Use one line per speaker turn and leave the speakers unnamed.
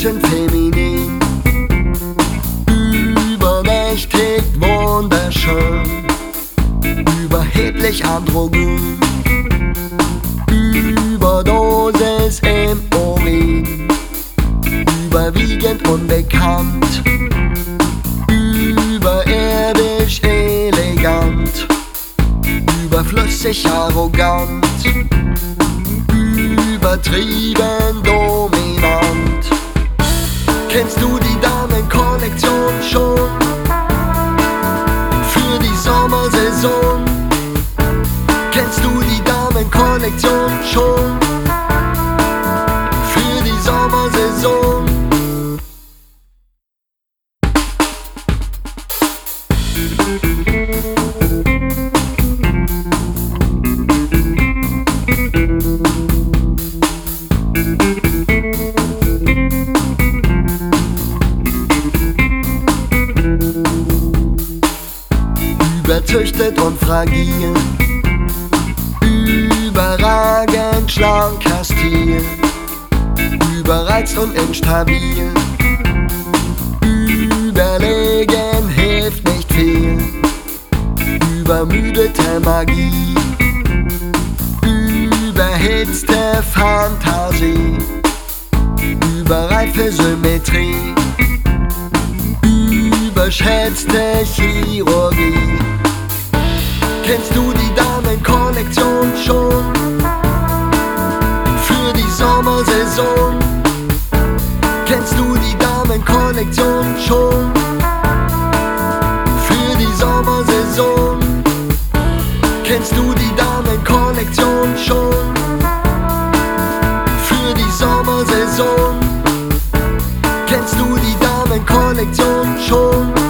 Mädchen feminin, übermächtig wunderschön, überheblich androgyn, Überdosis im Urin, überwiegend unbekannt, überirdisch elegant, überflüssig arrogant, übertrieben dominant. Kennst du die Damenkollektion schon? Für die Sommersaison. Kennst du die Damenkollektion schon? Für die Sommersaison. Überzüchtet und fragil, überragend schlanker Stil, überreizt und instabil, überlegen hilft nicht viel, übermüdete Magie, überhitzte Fantasie, überreife Symmetrie, überschätzte Chirurgie. Kennst du die Damenkollektion schon? Für die Sommersaison. Kennst du die Damenkollektion schon? Für die Sommersaison. Kennst du die Damenkollektion schon? Für die Sommersaison. Kennst du die Damenkollektion schon?